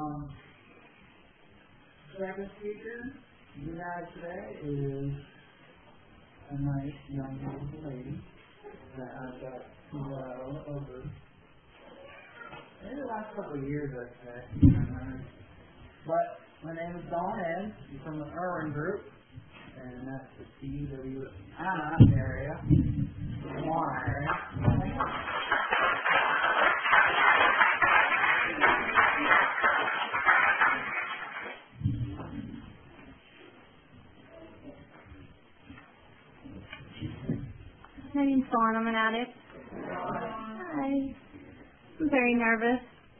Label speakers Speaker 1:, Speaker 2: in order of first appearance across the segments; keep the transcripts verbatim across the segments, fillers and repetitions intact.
Speaker 1: Um, second speaker we have today is a nice young beautiful lady that I've got to uh, over maybe the last couple of years, I'd say. But my name is Dawn Ed. I'm from the Irwin Group, and that's the C W Anna area, the Juana area.
Speaker 2: My name's Dawn. I'm an addict. Hi. I'm very nervous.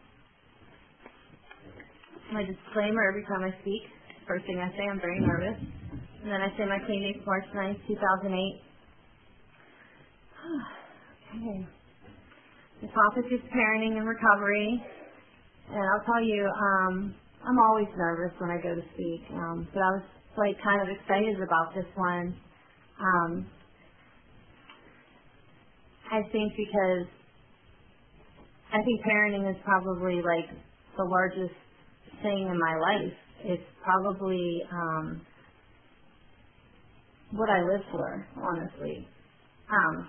Speaker 2: My disclaimer every time I speak, first thing I say, I'm very nervous. And then I say my clean date's March ninth, two thousand eight. Okay. The topic is parenting and recovery. And I'll tell you, um, I'm always nervous when I go to speak. Um, but I was like kind of excited about this one. Um, I think because I think parenting is probably like the largest thing in my life. It's probably um, what I live for, honestly. Um,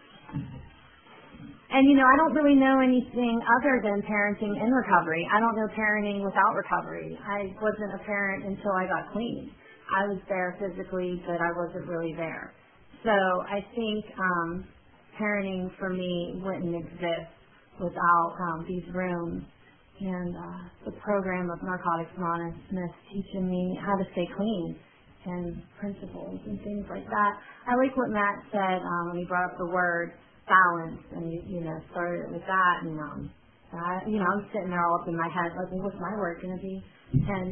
Speaker 2: and, you know, I don't really know anything other than parenting in recovery. I don't know parenting without recovery. I wasn't a parent until I got clean. I was there physically, but I wasn't really there. So I think um, parenting for me wouldn't exist without um, these rooms and uh, the program of Narcotics Anonymous teaching me how to stay clean and principles and things like that. I like what Matt said um, when he brought up the word balance, and you, you know, started it with that, and um, I, you know, I'm sitting there all up in my head, like, well, what's my word going to be? And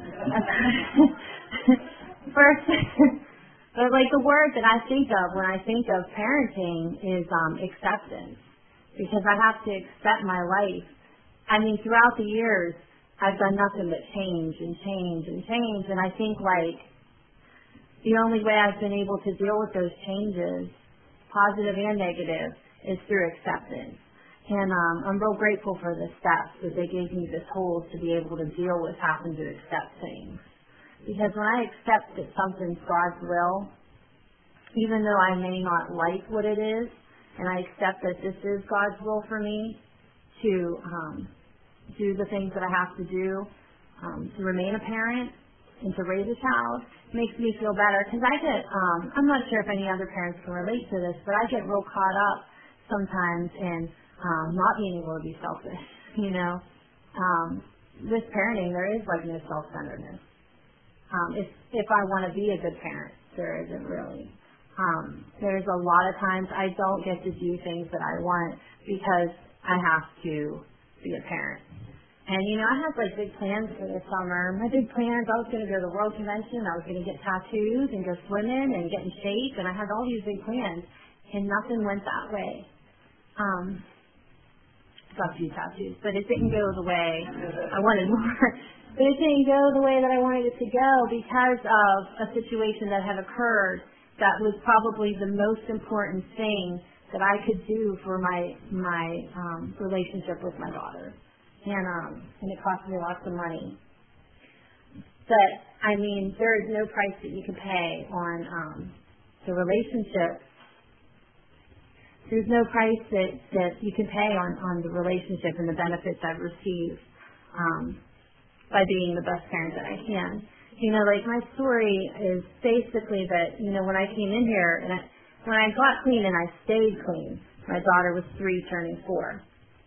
Speaker 2: first, but like the word that I think of when I think of parenting is um, acceptance, because I have to accept my life. I mean, throughout the years, I've done nothing but change and change and change, and I think like the only way I've been able to deal with those changes, positive and negative, is through acceptance. And um, I'm real grateful for the steps that they gave me, the tools to be able to deal with having to accept things. Because when I accept that something's God's will, even though I may not like what it is, and I accept that this is God's will for me to um, do the things that I have to do um, to remain a parent and to raise a child, makes me feel better. Because I get, um, I'm not sure if any other parents can relate to this, but I get real caught up sometimes in um, not being able to be selfish, you know. Um, with parenting, there is like no self-centeredness. Um, if, if I want to be a good parent, there isn't really. Um, there's a lot of times I don't get to do things that I want because I have to be a parent. And, you know, I had, like, big plans for the summer. My big plans, I was going to go to the World Convention, I was going to get tattoos and go swimming and get in shape, and I had all these big plans, and nothing went that way. Um, got a few tattoos, but it didn't go the way I wanted more. But it didn't go the way that I wanted it to go because of a situation that had occurred that was probably the most important thing that I could do for my, my um, relationship with my daughter. And, um, and it cost me lots of money. But, I mean, there is no price that you can pay on um, the relationship. There's no price that, that you can pay on, on the relationship and the benefits I've received um, by being the best parent that I can. You know, like, my story is basically that, you know, when I came in here, and I, when I got clean and I stayed clean, my daughter was three turning four.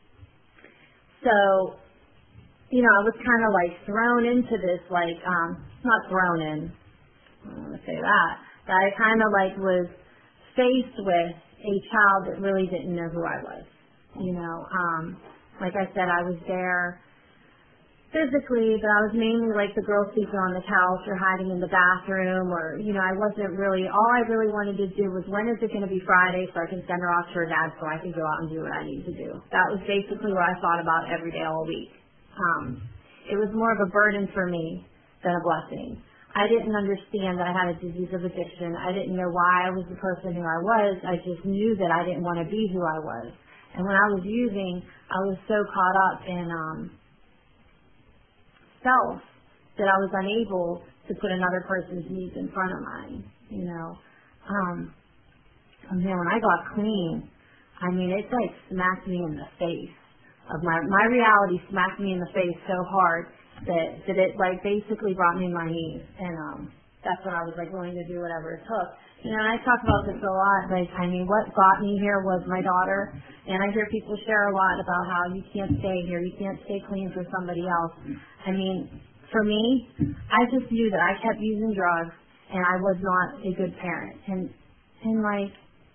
Speaker 2: So, you know, I was kind of like thrown into this, like, um, not thrown in, I don't want to say that, but I kind of like was faced with a child that really didn't know who I was. You know, um, like I said, I was there physically, but I was mainly like the girl sleeping on the couch or hiding in the bathroom, or, you know, I wasn't really, all I really wanted to do was, when is it going to be Friday so I can send her off to her dad so I can go out and do what I need to do. That was basically what I thought about every day all week. Um, it was more of a burden for me than a blessing. I didn't understand that I had a disease of addiction. I didn't know why I was the person who I was. I just knew that I didn't want to be who I was. And when I was using, I was so caught up in, um, myself that I was unable to put another person's needs in front of mine, you know. Um, and then when I got clean, I mean, it like smacked me in the face of my, my reality smacked me in the face so hard that, that it like basically brought me to my knees. And, um, that's when I was like willing to do whatever it took. You know, and I talk about this a lot. Like, I mean, what got me here was my daughter. And I hear people share a lot about how you can't stay here. You can't stay clean for somebody else. I mean, for me, I just knew that I kept using drugs and I was not a good parent. And, and like,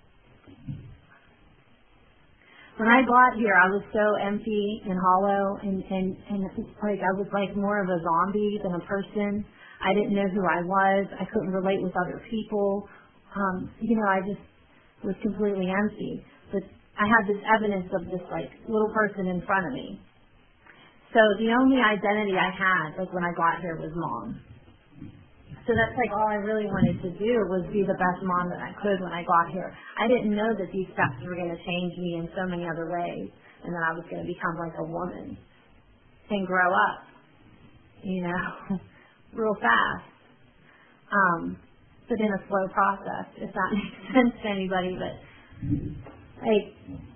Speaker 2: when I got here, I was so empty and hollow, and, and, and like I was like more of a zombie than a person. I didn't know who I was. I couldn't relate with other people. Um, you know, I just was completely empty. But I had this evidence of this like little person in front of me. So the only identity I had, like when I got here, was mom. So that's like all I really wanted to do was be the best mom that I could when I got here. I didn't know that these steps were going to change me in so many other ways, and that I was going to become like a woman and grow up, you know, real fast. Um, but in a slow process, if that makes sense to anybody. But like,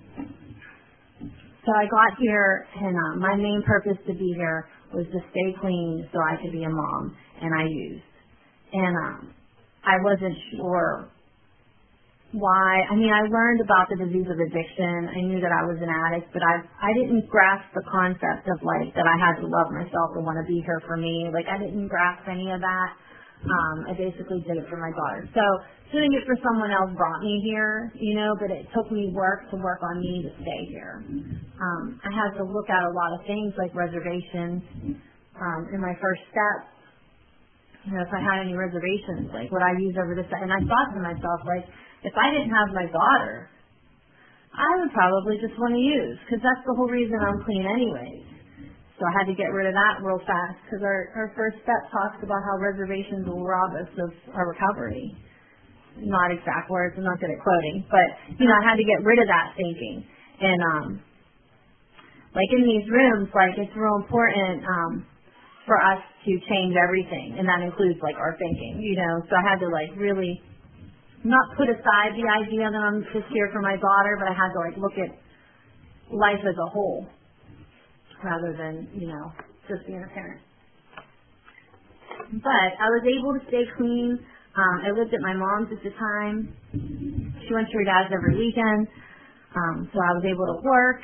Speaker 2: so I got here, and um, my main purpose to be here was to stay clean so I could be a mom, and I used. And um, I wasn't sure why. I mean, I learned about the disease of addiction. I knew that I was an addict, but I I didn't grasp the concept of like that I had to love myself and want to be here for me. Like I didn't grasp any of that. Um, I basically did it for my daughter. So doing it for someone else brought me here, you know, but it took me work to work on me to stay here. Um, I had to look at a lot of things like reservations. Um, in my first step, you know, if I had any reservations, like would I use over this? And I thought to myself, like, if I didn't have my daughter, I would probably just want to use, because that's the whole reason I'm clean anyways. So I had to get rid of that real fast, because our, our first step talks about how reservations will rob us of our recovery. Not exact words, I'm not good at quoting, but, you know, I had to get rid of that thinking. And, um, like in these rooms, like it's real important, um, for us to change everything, and that includes like our thinking, you know. So I had to like really not put aside the idea that I'm just here for my daughter, but I had to like look at life as a whole rather than, you know, just being a parent. But I was able to stay clean. Um, I lived at my mom's at the time. She went to her dad's every weekend, um, so I was able to work.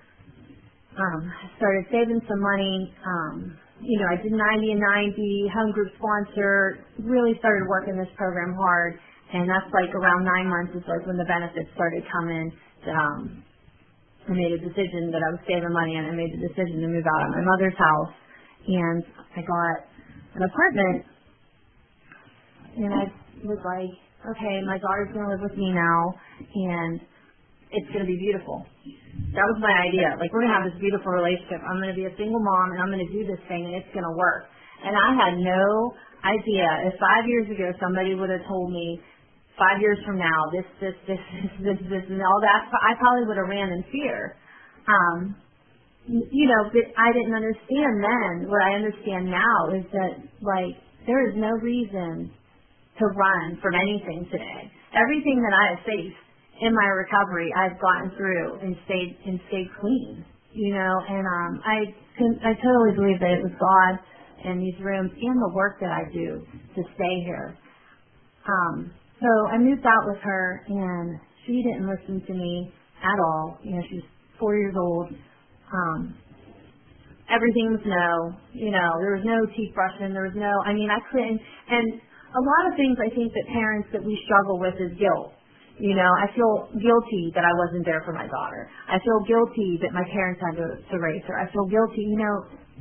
Speaker 2: Um, I started saving some money. Um, You know, I did ninety and ninety, home group sponsor, really started working this program hard, and that's like around nine months is like when the benefits started coming. Um, I made a decision that I was saving money, and I made the decision to move out of my mother's house, and I got an apartment, and I was like, okay, my daughter's going to live with me now, and it's going to be beautiful. That was my idea. Like, we're going to have this beautiful relationship. I'm going to be a single mom, and I'm going to do this thing, and it's going to work. And I had no idea. If five years ago somebody would have told me, five years from now, this, this, this, this, this, this and all that, I probably would have ran in fear. Um, you know, but I didn't understand then. What I understand now is that, like, there is no reason to run from anything today. Everything that I have faced in my recovery, I've gotten through and stayed and stayed clean, you know. And um, I I totally believe that it was God and these rooms and the work that I do to stay here. Um, so I moved out with her, and she didn't listen to me at all. You know, she was four years old. Um, everything was no. You know, there was no teeth brushing. There was no. I mean, I couldn't. And a lot of things I think that parents that we struggle with is guilt. You know, I feel guilty that I wasn't there for my daughter. I feel guilty that my parents had to, to raise her. I feel guilty, you know.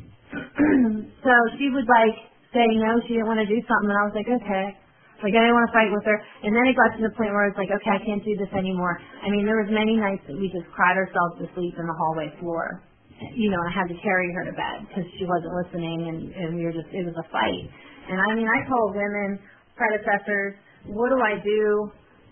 Speaker 2: So she would, like, say no, she didn't want to do something, and I was like, okay. Like, I didn't want to fight with her. And then it got to the point where I was like, okay, I can't do this anymore. I mean, there was many nights that we just cried ourselves to sleep in the hallway floor. You know, I had to carry her to bed because she wasn't listening, and, and we were just, it was a fight. And, I mean, I told women, predecessors, what do I do?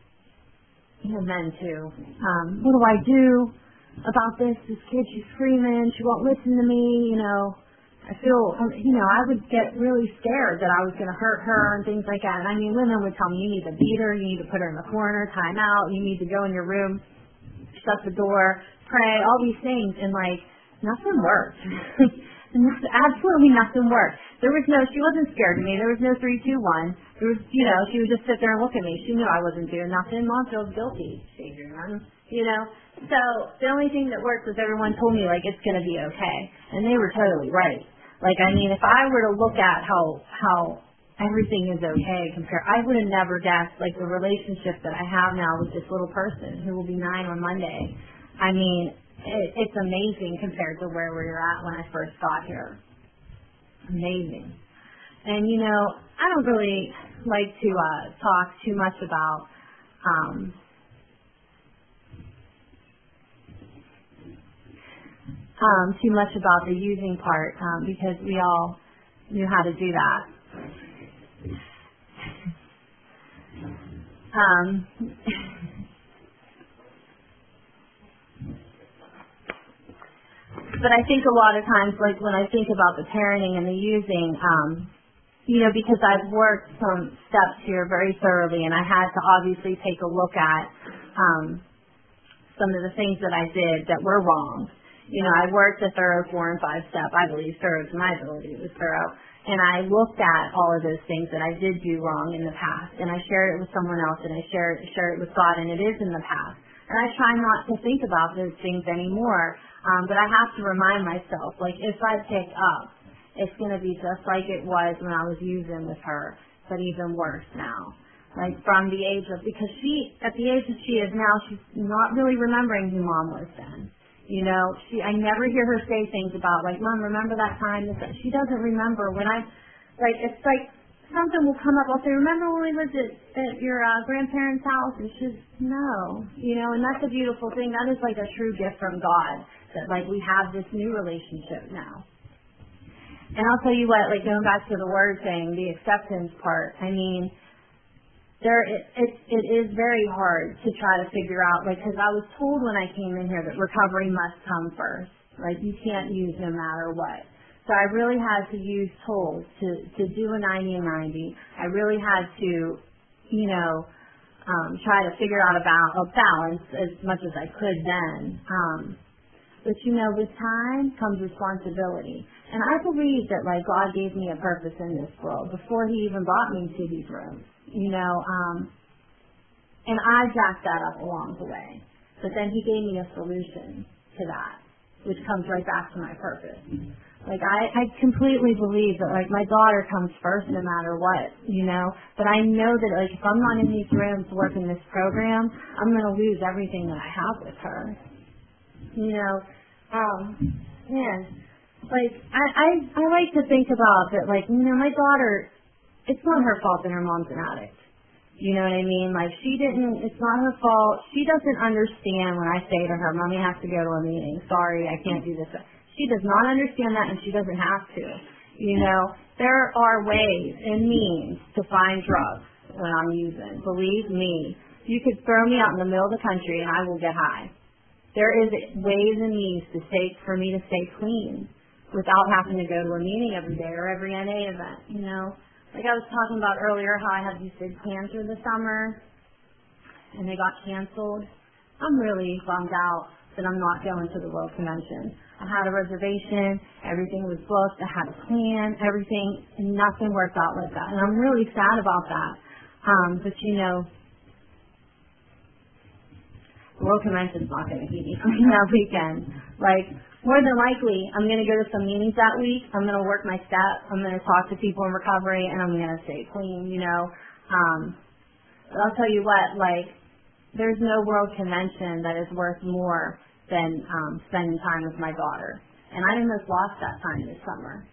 Speaker 2: And men too. Um, what do I do about this? This kid, she's screaming. She won't listen to me. You know, I feel, um, you know, I would get really scared that I was going to hurt her and things like that. And I mean, women would tell me, you need to beat her, you need to put her in the corner, time out, you need to go in your room, shut the door, pray, all these things. And like, nothing worked. Absolutely nothing worked. There was no, she wasn't scared of me. There was no three, two, one. There was, you know, she would just sit there and look at me. She knew I wasn't doing nothing. Mom feels guilty. You know? So the only thing that worked was everyone told me, like, it's going to be okay. And they were totally right. Like, I mean, if I were to look at how, how everything is okay compared, I would have never guessed, like, the relationship that I have now with this little person who will be nine on Monday. I mean, it, it's amazing compared to where we were at when I first got here. Amazing. And, you know, I don't really like to uh, talk too much about um, um, too much about the using part um, because we all knew how to do that. Um, but I think a lot of times, like when I think about the parenting and the using, um, you know, because I've worked some steps here very thoroughly, and I had to obviously take a look at um, some of the things that I did that were wrong. You know, I worked a thorough four and five step. I believe thorough to my ability it was thorough. And I looked at all of those things that I did do wrong in the past, and I shared it with someone else, and I shared, shared it with God, and it is in the past. And I try not to think about those things anymore, um, but I have to remind myself, like, if I pick up, it's going to be just like it was when I was using with her, but even worse now. Like, from the age of, because she, at the age that she is now, she's not really remembering who Mom was then. You know, she, I never hear her say things about, like, Mom, remember that time? She doesn't remember. When I, like, it's like something will come up. I'll say, remember when we lived at, at your uh, grandparents' house? And she's, no. You know, and that's a beautiful thing. That is like a true gift from God, that, like, we have this new relationship now. And I'll tell you what, like, going back to the word thing, the acceptance part, I mean, there it, it, it is very hard to try to figure out, like, because I was told when I came in here that recovery must come first. Like, you can't use no matter what. So I really had to use tools to, to do a ninety and ninety. I really had to, you know, um, try to figure out a, ba- a balance as much as I could then. Um, But, you know, with time comes responsibility. And I believe that, like, God gave me a purpose in this world before he even brought me to these rooms, you know. Um, and I jacked that up along the way. But then he gave me a solution to that, which comes right back to my purpose. Like, I, I completely believe that, like, my daughter comes first no matter what, you know. But I know that, like, if I'm not in these rooms working this program, I'm going to lose everything that I have with her. You know, um, man, like, I, I, I like to think about that, like, you know, my daughter, it's not her fault that her mom's an addict. You know what I mean? Like, she didn't, it's not her fault. She doesn't understand when I say to her, Mommy has to go to a meeting. Sorry, I can't do this. She does not understand that, and she doesn't have to. You know, there are ways and means to find drugs when I'm using. Believe me, you could throw me out in the middle of the country, and I will get high. There is ways and means to stay, for me to stay clean without having to go to a meeting every day or every N A event, you know. Like I was talking about earlier, how I had these big plans for the summer, and they got canceled. I'm really bummed out that I'm not going to the World Convention. I had a reservation, everything was booked, I had a plan, everything, and nothing worked out like that. And I'm really sad about that. Um, but, you know, the World Convention's not going to keep me from that weekend. Like, more than likely, I'm going to go to some meetings that week. I'm going to work my step. I'm going to talk to people in recovery, and I'm going to stay clean, you know. Um, but I'll tell you what, like, there's no World Convention that is worth more than um, spending time with my daughter. And I almost lost that time this summer.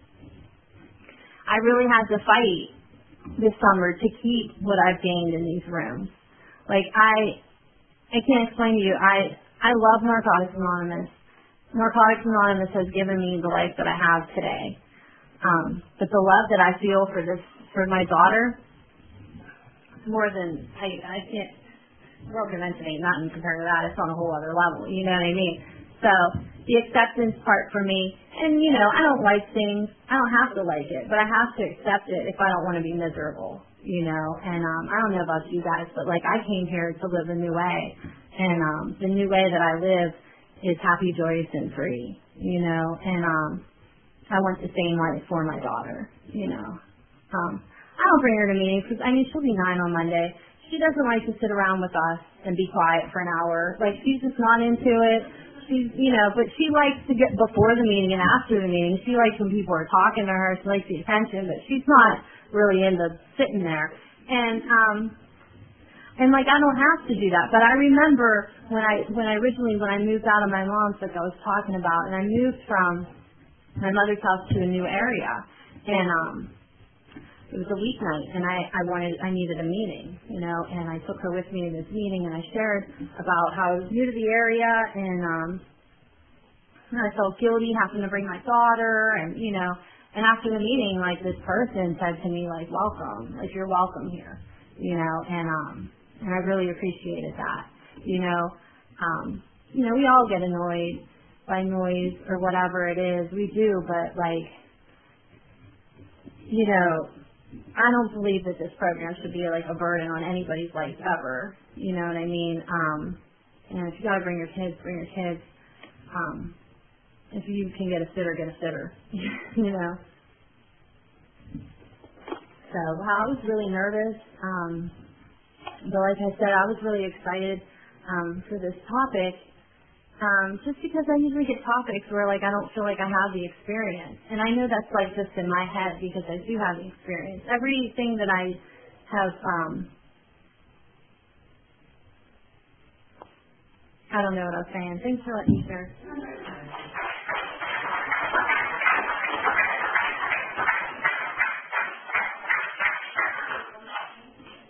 Speaker 2: I really had to fight this summer to keep what I've gained in these rooms. Like, I... I can't explain to you. I, I love Narcotics Anonymous. Narcotics Anonymous has given me the life that I have today. Um, but the love that I feel for this, for my daughter, more than, I, I can't, World Convention ain't nothing compared to that. It's on a whole other level. You know what I mean? So the acceptance part for me, and you know, I don't like things. I don't have to like it, but I have to accept it if I don't want to be miserable, you know. And um, I don't know about you guys, but like I came here to live a new way, and um, the new way that I live is happy, joyous, and free, you know. And um, I want the same life for my daughter, you know. Um, I don't bring her to meetings because I mean she'll be nine on Monday. She doesn't like to sit around with us and be quiet for an hour. Like she's just not into it. She's, you know, but she likes to get before the meeting and after the meeting. She likes when people are talking to her. She likes the attention, but she's not really into sitting there. And um, and like I don't have to do that. But I remember when I when I originally when I moved out of my mom's, like I was talking about, and I moved from my mother's house to a new area, and um, it was a weeknight, and I I wanted I needed a meeting, you know, and I took her with me to this meeting, and I shared about how I was new to the area, and um, and I felt guilty having to bring my daughter, and you know, and after the meeting, like this person said to me, like, welcome, like you're welcome here, you know, and um, and I really appreciated that, you know, um, you know, we all get annoyed by noise or whatever it is, we do, but like, you know, I don't believe that this program should be like a burden on anybody's life ever. You know what I mean? Um, and if you gotta bring your kids, bring your kids. Um, if you can get a sitter, get a sitter. You know. So well, I was really nervous. Um, but like I said, I was really excited um, for this topic. Um, just because I usually get topics where like I don't feel like I have the experience. And I know that's like just in my head because I do have the experience. Everything that I have, um, I don't know what I was saying. Thanks for letting me share.